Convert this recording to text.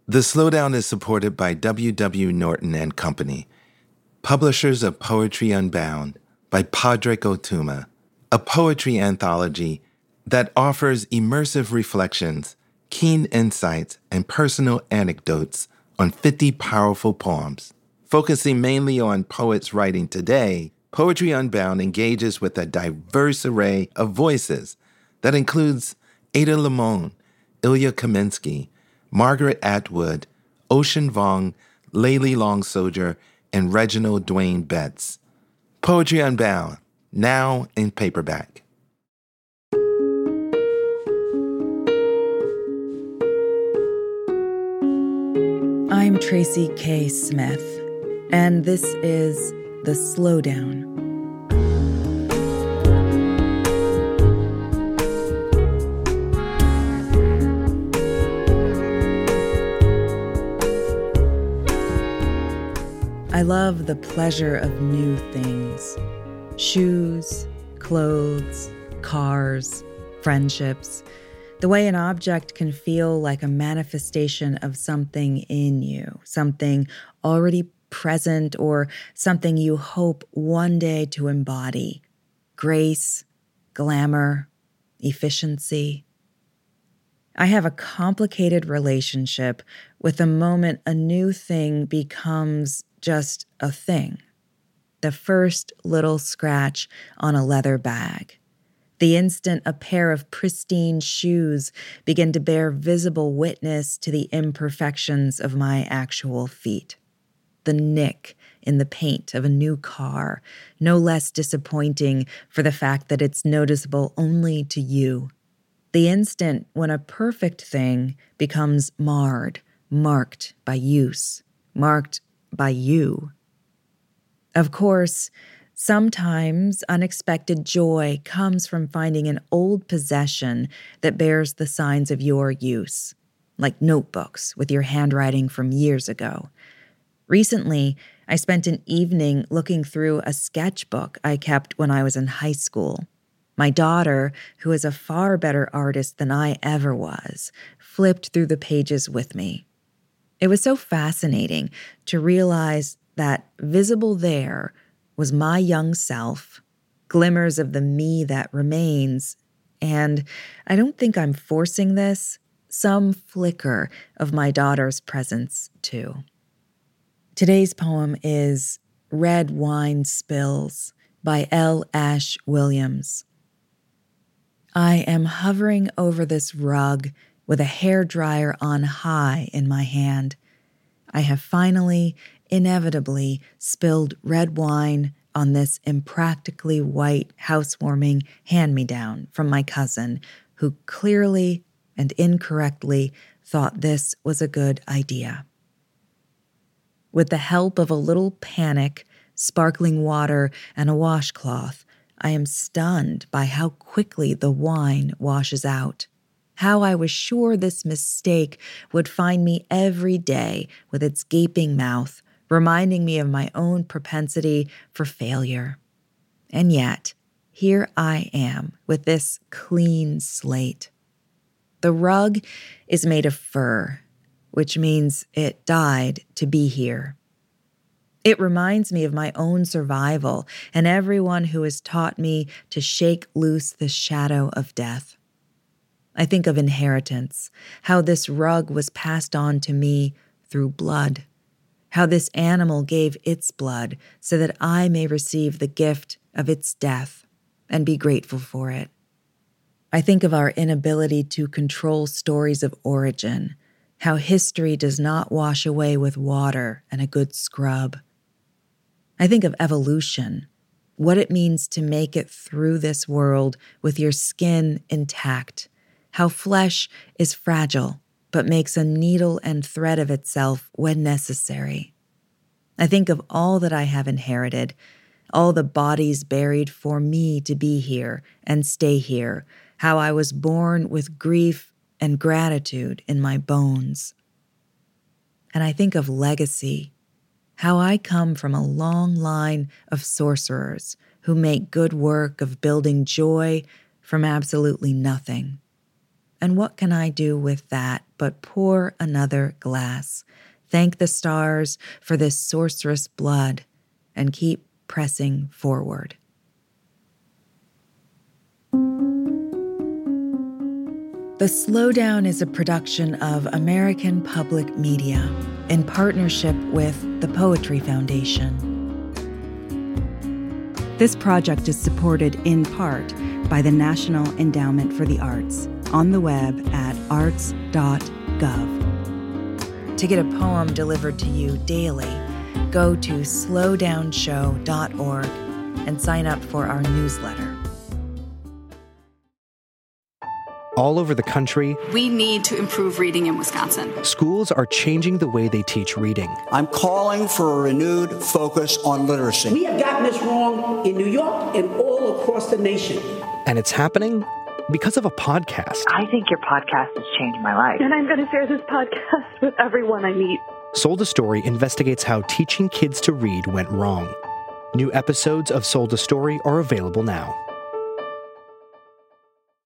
The Slowdown is supported by W. W. Norton and Company, publishers of Poetry Unbound by Padraig Ó Tuama, a poetry anthology that offers immersive reflections, keen insights, and personal anecdotes on 50 powerful poems. Focusing mainly on poets writing today, Poetry Unbound engages with a diverse array of voices that includes Ada Limon, Ilya Kaminsky, Margaret Atwood, Ocean Vuong, Layli Long Soldier, and Reginald Dwayne Betts. Poetry Unbound, now in paperback. I'm Tracy K. Smith, and this is The Slowdown. I love the pleasure of new things. Shoes, clothes, cars, friendships. The way an object can feel like a manifestation of something in you, something already present or something you hope one day to embody. Grace, glamour, efficiency. I have a complicated relationship with the moment a new thing becomes just a thing. The first little scratch on a leather bag. The instant a pair of pristine shoes begin to bear visible witness to the imperfections of my actual feet. The nick in the paint of a new car, no less disappointing for the fact that it's noticeable only to you. The instant when a perfect thing becomes marred, marked by use, marked by you. Of course, sometimes unexpected joy comes from finding an old possession that bears the signs of your use, like notebooks with your handwriting from years ago. Recently, I spent an evening looking through a sketchbook I kept when I was in high school. My daughter, who is a far better artist than I ever was, flipped through the pages with me. It was so fascinating to realize that visible there was my young self, glimmers of the me that remains, and I don't think I'm forcing this, some flicker of my daughter's presence too. Today's poem is Red Wine Spills by L. Ash Williams. I am hovering over this rug with a hairdryer on high in my hand. I have finally, inevitably, spilled red wine on this impractically white housewarming hand-me-down from my cousin, who clearly and incorrectly thought this was a good idea. With the help of a little panic, sparkling water, and a washcloth, I am stunned by how quickly the wine washes out. How I was sure this mistake would find me every day with its gaping mouth, reminding me of my own propensity for failure. And yet, here I am with this clean slate. The rug is made of fur, which means it died to be here. It reminds me of my own survival and everyone who has taught me to shake loose the shadow of death. I think of inheritance, how this rug was passed on to me through blood, how this animal gave its blood so that I may receive the gift of its death and be grateful for it. I think of our inability to control stories of origin, how history does not wash away with water and a good scrub. I think of evolution, what it means to make it through this world with your skin intact, how flesh is fragile but makes a needle and thread of itself when necessary. I think of all that I have inherited, all the bodies buried for me to be here and stay here, how I was born with grief and gratitude in my bones. And I think of legacy, how I come from a long line of sorcerers who make good work of building joy from absolutely nothing. And what can I do with that but pour another glass, thank the stars for this sorcerous blood, and keep pressing forward? The Slowdown is a production of American Public Media in partnership with the Poetry Foundation. This project is supported in part by the National Endowment for the Arts on the web at arts.gov. To get a poem delivered to you daily, go to slowdownshow.org and sign up for our newsletter. All over the country, we need to improve reading in Wisconsin. Schools are changing the way they teach reading. I'm calling for a renewed focus on literacy. We have gotten this wrong in New York and all across the nation. And it's happening because of a podcast. I think your podcast has changed my life. And I'm going to share this podcast with everyone I meet. Sold a Story investigates how teaching kids to read went wrong. New episodes of Sold a Story are available now.